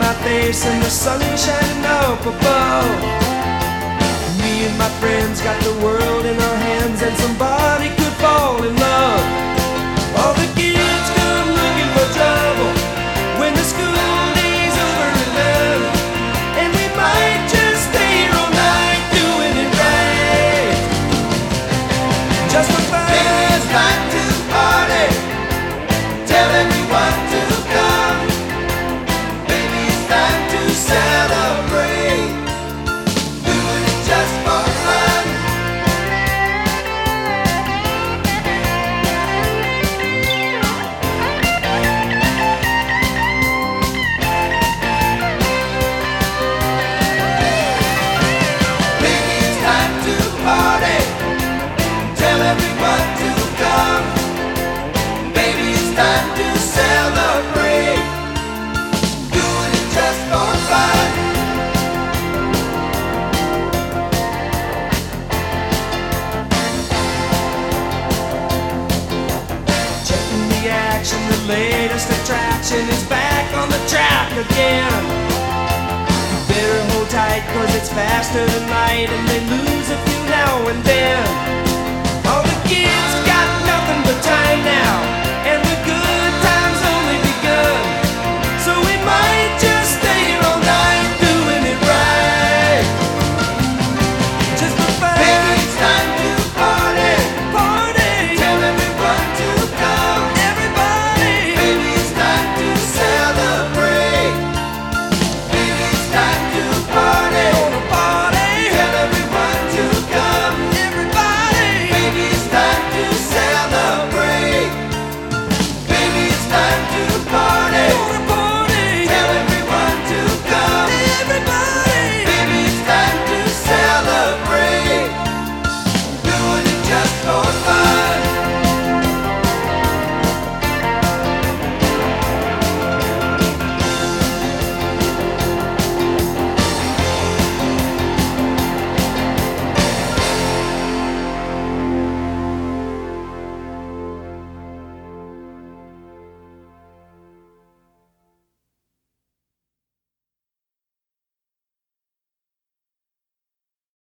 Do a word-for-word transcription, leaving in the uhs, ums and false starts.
my face and the sun shining up above. Me and my friends got the world in our hands and somebody could fall in love. All the kids come looking for trouble when the school day's over and done, and we might just stay here all night doing it right. Just for fun. It's time to party. Tell everyone to come. Baby, it's time to celebrate. Doing it just for fun. Baby, it's time to party. Tell everyone to come. Baby, it's time to celebrate. Doing it just for fun. Checking the action, the latest attraction is back on the track again. You better hold tight cause it's faster than light and they lose a few now and then. All the kids got nothing but time